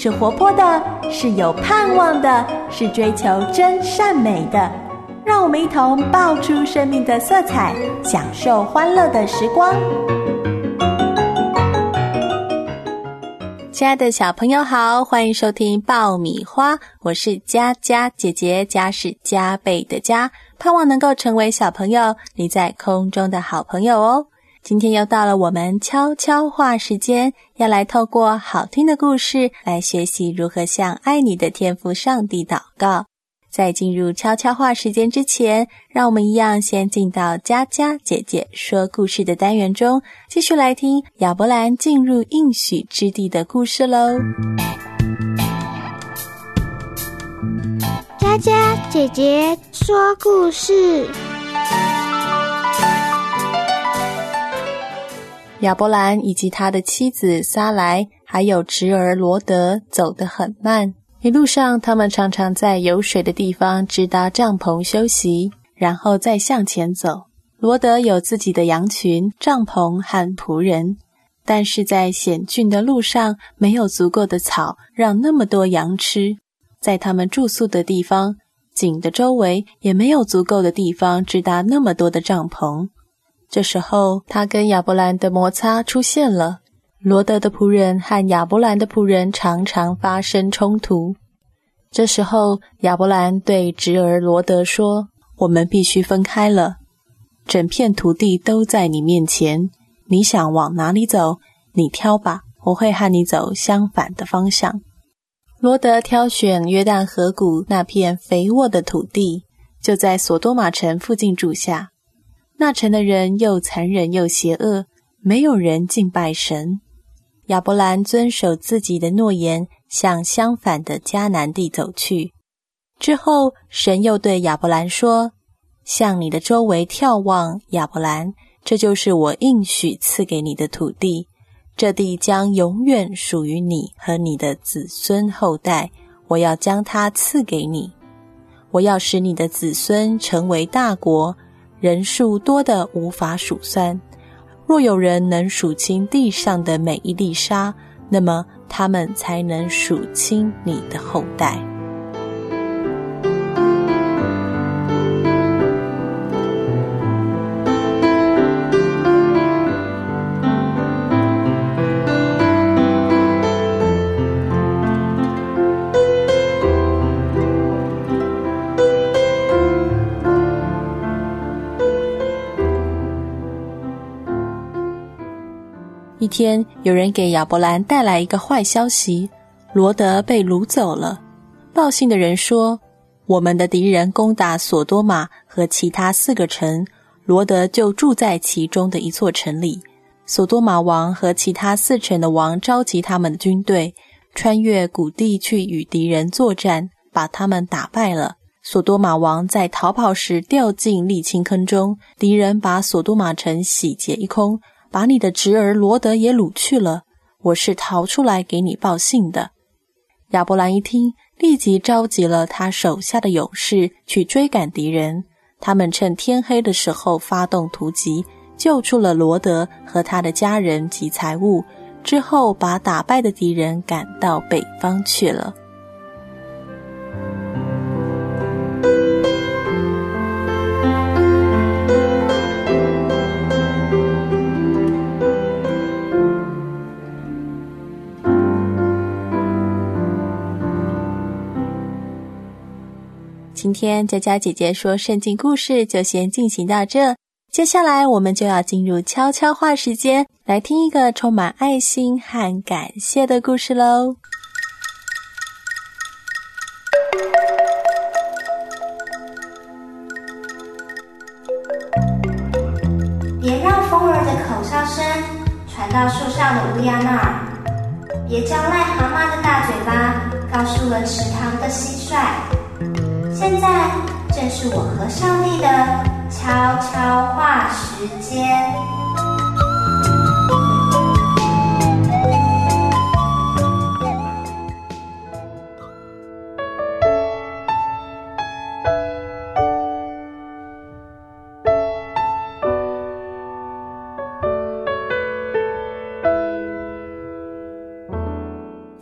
是活泼的，是有盼望的，是追求真善美的。让我们一同爆出生命的色彩，享受欢乐的时光。亲爱的小朋友好，欢迎收听爆米花，我是佳佳姐姐，佳是加倍的佳，盼望能够成为小朋友你在空中的好朋友哦。今天又到了我们悄悄话时间，要来透过好听的故事来学习如何向爱你的天父上帝祷告。在进入悄悄话时间之前，让我们一样先进到佳佳姐姐说故事的单元中，继续来听亚伯兰进入应许之地的故事咯。 佳佳姐姐说故事。 亚伯兰以及他的妻子撒莱还有侄儿罗德走得很慢，一路上他们常常在有水的地方支搭帐篷休息，然后再向前走。罗德有自己的羊群、帐篷和仆人，但是在险峻的路上没有足够的草让那么多羊吃，在他们住宿的地方，井的周围也没有足够的地方支搭那么多的帐篷。这时候他跟亚伯兰的摩擦出现了，罗德的仆人和亚伯兰的仆人常常发生冲突。这时候亚伯兰对侄儿罗德说，我们必须分开了，整片土地都在你面前，你想往哪里走，你挑吧，我会和你走相反的方向。罗德挑选约旦河谷那片肥沃的土地，就在索多玛城附近住下。那城的人又残忍又邪恶，没有人敬拜神。亚伯兰遵守自己的诺言，向相反的迦南地走去。之后，神又对亚伯兰说，向你的周围眺望，亚伯兰，这就是我应许赐给你的土地，这地将永远属于你和你的子孙后代，我要将它赐给你。我要使你的子孙成为大国，人数多得无法数算，若有人能数清地上的每一粒沙，那么他们才能数清你的后代。一天，有人给亚伯兰带来一个坏消息，罗德被掳走了。报信的人说，我们的敌人攻打索多玛和其他4个城，罗德就住在其中的一座城里。索多玛王和其他4城的王召集他们的军队，穿越谷地去与敌人作战，把他们打败了。索多玛王在逃跑时掉进沥青坑中，敌人把索多玛城洗劫一空，把你的侄儿罗德也掳去了，我是逃出来给你报信的。亚伯兰一听，立即召集了他手下的勇士去追赶敌人，他们趁天黑的时候发动突击，救出了罗德和他的家人及财物，之后把打败的敌人赶到北方去了。今天佳佳姐姐说圣经故事就先进行到这，接下来我们就要进入悄悄话时间，来听一个充满爱心和感谢的故事咯。 别让风儿的口哨声传到树上的乌鸦那儿，别叫癞蛤蟆的大嘴巴告诉了池塘的蟋蟀。现在正是我和上帝的悄悄话时间。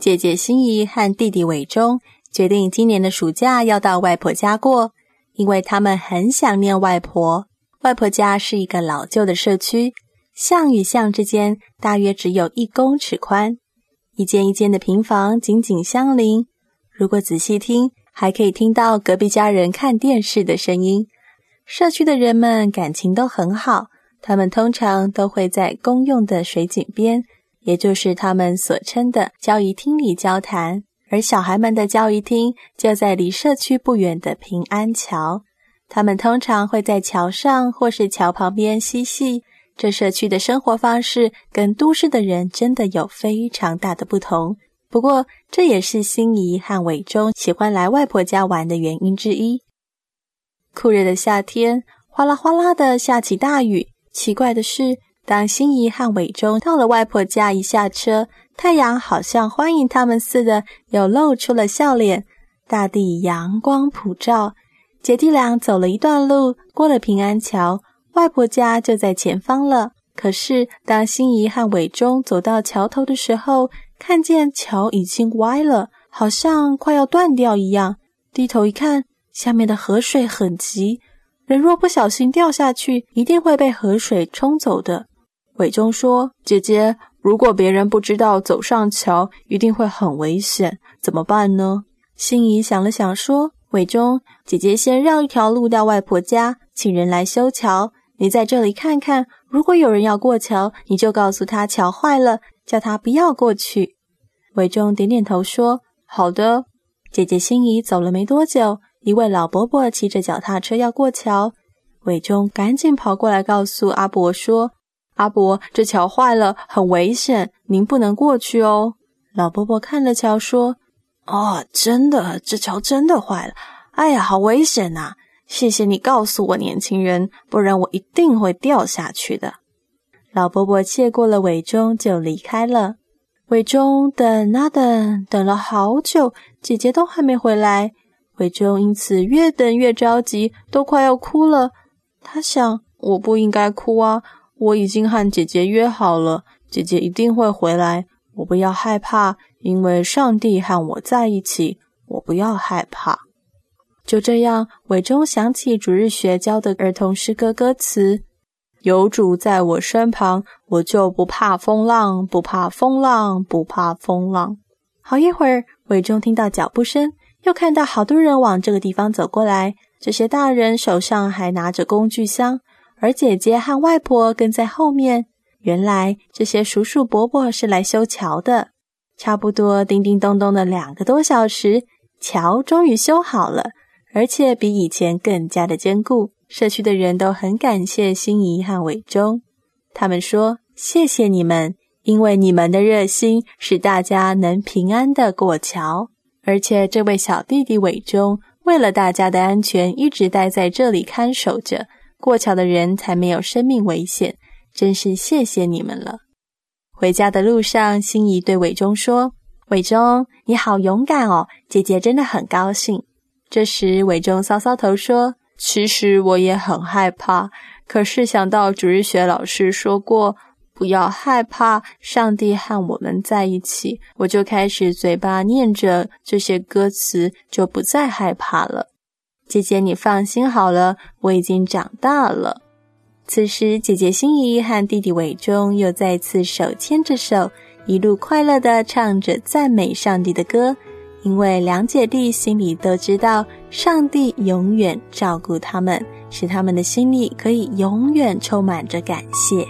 姐姐心怡和弟弟伟忠决定今年的暑假要到外婆家过，因为他们很想念外婆。外婆家是一个老旧的社区，巷与巷之间大约只有1公尺宽，一间一间的平房紧紧相邻。如果仔细听，还可以听到隔壁家人看电视的声音。社区的人们感情都很好，他们通常都会在公用的水井边，也就是他们所称的交谊厅里交谈，而小孩们的交谊厅就在离社区不远的平安桥。他们通常会在桥上或是桥旁边嬉戏。这社区的生活方式跟都市的人真的有非常大的不同，不过这也是心怡和伟忠喜欢来外婆家玩的原因之一。酷热的夏天，哗啦哗啦的下起大雨。奇怪的是，当心怡和伟忠到了外婆家，一下车，太阳好像欢迎他们似的，又露出了笑脸，大地阳光普照。姐弟俩走了一段路，过了平安桥，外婆家就在前方了。可是当心怡和伟忠走到桥头的时候，看见桥已经歪了，好像快要断掉一样。低头一看，下面的河水很急，人若不小心掉下去，一定会被河水冲走的。伟忠说：“姐姐，如果别人不知道走上桥，一定会很危险，怎么办呢？”心怡想了想说：“伟忠，姐姐先绕一条路到外婆家，请人来修桥。你在这里看看，如果有人要过桥，你就告诉他桥坏了，叫他不要过去。”伟忠点点头说：“好的。”姐姐心怡走了没多久，一位老伯伯骑着脚踏车要过桥。伟忠赶紧跑过来告诉阿伯说：“阿伯，这桥坏了，很危险，您不能过去哦。”老伯伯看了桥说：“哦，真的，这桥真的坏了，哎呀，好危险啊！谢谢你告诉我，年轻人，不然我一定会掉下去的。”老伯伯谢过了伟忠就离开了。伟忠等啊等，等了好久，姐姐都还没回来。伟忠因此越等越着急，都快要哭了。他想，我不应该哭啊，我已经和姐姐约好了，姐姐一定会回来，我不要害怕，因为上帝和我在一起，我不要害怕。就这样，伟忠想起主日学教的儿童诗歌歌词：有主在我身旁，我就不怕风浪，不怕风浪，不怕风浪。好一会儿，伟忠听到脚步声，又看到好多人往这个地方走过来，这些大人手上还拿着工具箱，而姐姐和外婆跟在后面。原来这些叔叔伯伯是来修桥的。差不多叮叮咚咚的2个多小时，桥终于修好了，而且比以前更加的坚固。社区的人都很感谢心怡和伟忠，他们说：“谢谢你们，因为你们的热心使大家能平安的过桥。”而且这位小弟弟伟忠为了大家的安全，一直待在这里看守着，过桥的人才没有生命危险，真是谢谢你们了。回家的路上，心怡对伟忠说：“伟忠，你好勇敢哦，姐姐真的很高兴。”这时伟忠搔搔头说：“其实我也很害怕，可是想到主日学老师说过，不要害怕，上帝和我们在一起，我就开始嘴巴念着这些歌词，就不再害怕了。姐姐你放心好了，我已经长大了。”此时姐姐心怡和弟弟伟忠又再次手牵着手，一路快乐地唱着赞美上帝的歌，因为2姐弟心里都知道上帝永远照顾他们，使他们的心里可以永远充满着感谢。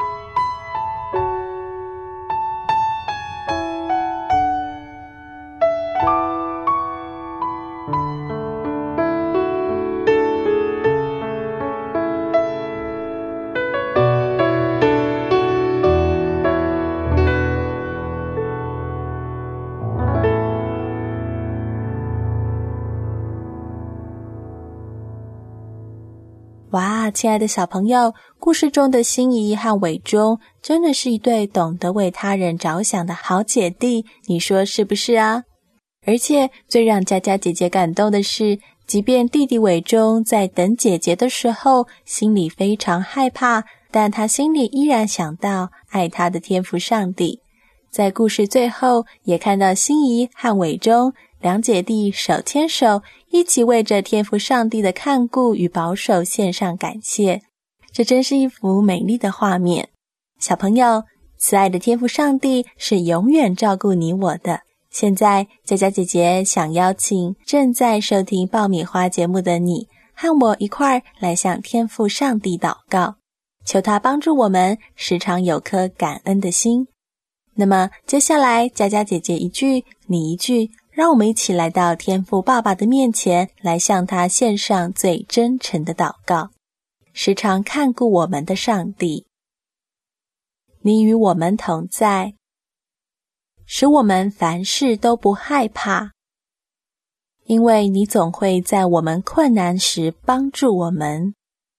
哇，亲爱的小朋友，故事中的心怡和伟忠真的是一对懂得为他人着想的好姐弟，你说是不是啊？而且最让佳佳姐姐感动的是，即便弟弟伟忠在等姐姐的时候心里非常害怕，但他心里依然想到爱他的天父上帝。 在故事最后也看到心怡和伟忠两姐弟手牵手，一起为着天父上帝的看顾与保守献上感谢。这真是一幅美丽的画面。小朋友，慈爱的天父上帝是永远照顾你我的。现在佳佳姐姐想邀请正在收听爆米花节目的你，和我一块儿来向天父上帝祷告，求他帮助我们时常有颗感恩的心。那么接下来佳佳姐姐一句你一句，让我们一起来到天父爸爸的面前，来向他献上最真诚的祷告。时常看顾我们的上帝，你与我们同在，使我们凡事都不害怕，因为你总会在我们困难时帮助我们。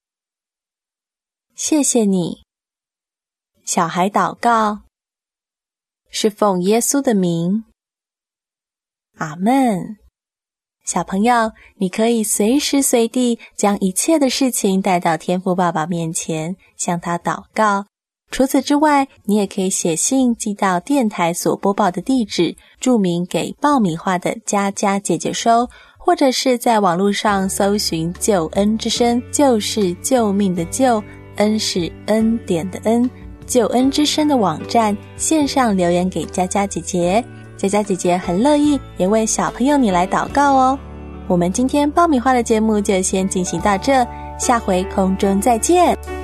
谢谢你。小孩祷告是奉耶稣的名，阿们。小朋友，你可以随时随地将一切的事情带到天父爸爸面前，向他祷告。除此之外，你也可以写信寄到电台所播报的地址，注明给爆米花的佳佳姐姐收，或者是在网络上搜寻救恩之声，救是救命的救，恩是恩典的恩，救恩之声的网站线上留言给佳佳姐姐。佳佳姐姐很乐意也为小朋友你来祷告哦。我们今天爆米花的节目就先进行到这，下回空中再见。